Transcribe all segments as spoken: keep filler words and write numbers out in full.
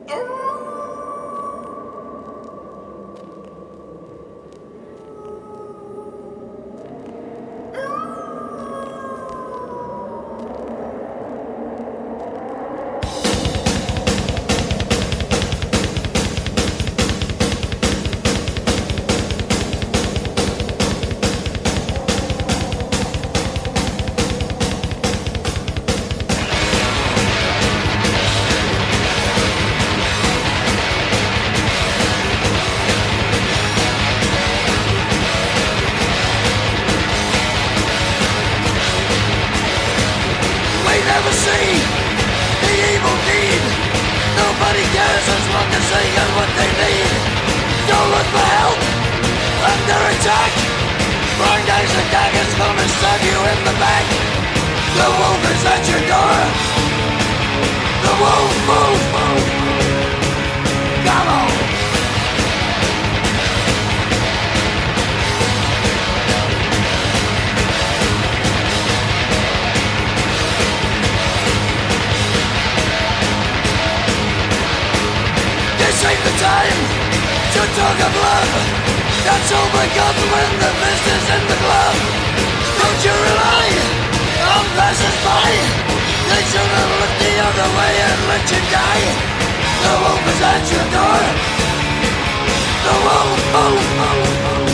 never see the evil deed. Nobody cares as long as they get what they need. Don't look for help under attack. Blind eyes and daggers gonna stab you in the back. The wolf is at your door. The wolf, wolf, wolf. Come on. Take the time to talk of love. That's all begun when the fist is in the glove. Don't you rely on passers-by. They should have looked the other way and let you die. The wolf is at your door. The wolf, wolf, wolf, wolf.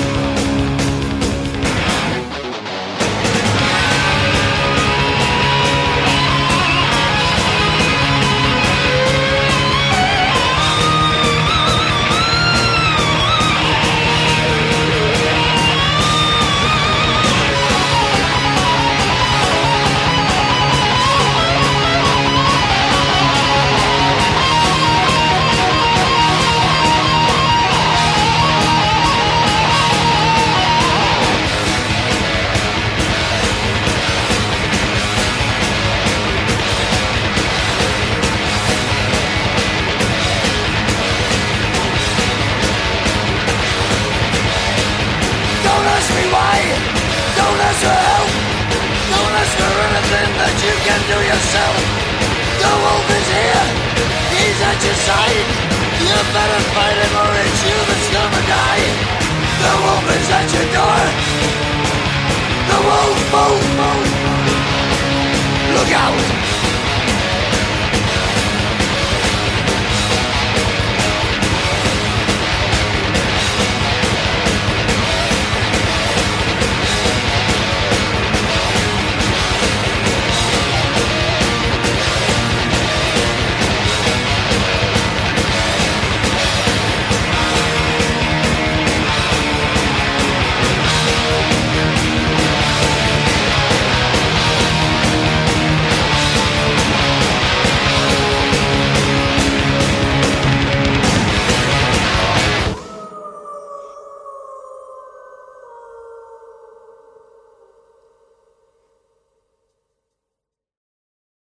Don't ask for help. Don't ask for anything that you can do yourself. The wolf is here. He's at your side. You better fight him or it's you that's gonna die. The wolf is at your door. The wolf, wolf, wolf. Look out.